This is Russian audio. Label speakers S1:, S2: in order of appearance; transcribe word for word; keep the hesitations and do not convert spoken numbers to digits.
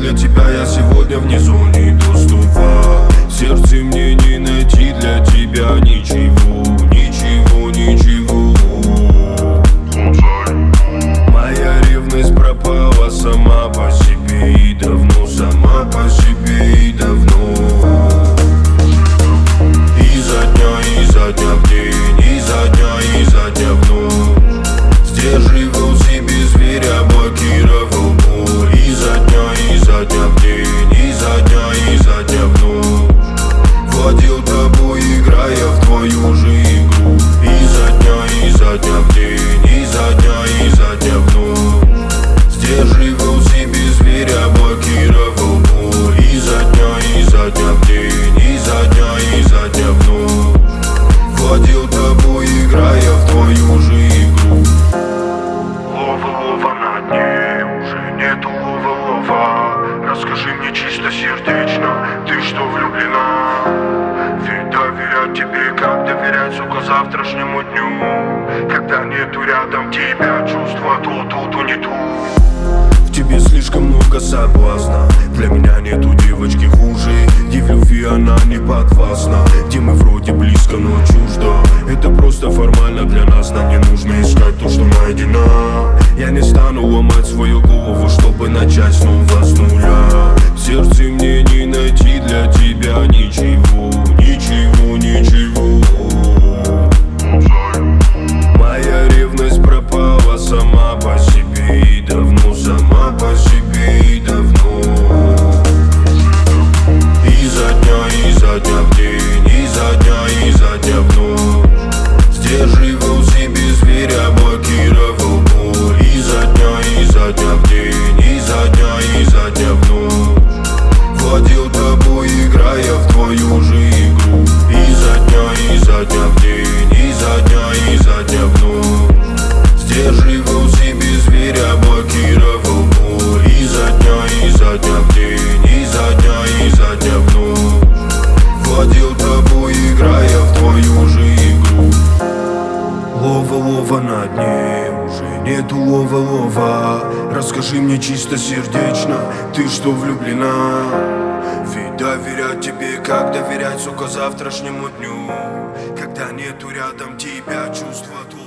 S1: для тебя я сегодня вне зоны доступа. В сердце мне не найти для тебя ничего, ничего, ничего. Моя ревность пропала сама по себе и давно, сама по себе и давно. Изо дня, изо дня в день, изо дня, изо дня в ночь сдерживал себе зверя, блокировал боль. Изо дня, изо дня в день, изо дня, изо дня в ночь владел тобой, играя в твою же игру. Изо дня, изо дня в день, изо дня, изо дня в ночь сдерживал себе зверя, блокировал боль. Изо дня, изо дня в день, изо дня, изо дня в ночь владел тобой, играя в твою же игру.
S2: Лова-лова на дне, уже нету лова-лова. Расскажи мне чисто сердечно, ты что влюблена? Ведь доверять тебе, как доверять, сука, завтрашнему дню. Когда нету рядом тебя, чувства то тут, то не тут.
S1: В тебе слишком много соблазна, для меня нету девочки хуже. Где в любви она не подвластна, где мы вроде близко, но чуждо. Это просто формально для нас, нам не нужно искать то, что найдено. Я не стану ломать свою голову, чтобы начать снова с нуля. В сердце мне не найти для тебя ничего, ничего, ничего. Моя ревность пропала сама по себе и давно, сама по себе и давно. Изо дня, изо дня в день, изо дня, изо дня в ночь сдерживал себе зверя, блокировал боль. Изо дня, изо дня в день, изо дня, изо дня в ночь владел тобой, играя в твою же игру. Изо дня, изо дня в день, изо дня, изо дня в ночь сдерживал себе зверя, блокировал боль. Изо дня, изо дня в день, изо дня, изо дня в ночь владел тобой, играя в твою же игру. Лова-лова на дне, уже нету лова-лова. Расскажи мне чисто сердечно, ты что влюблена? Ведь доверять тебе, как доверять, сука, завтрашнему дню. Когда нету рядом тебя, чувства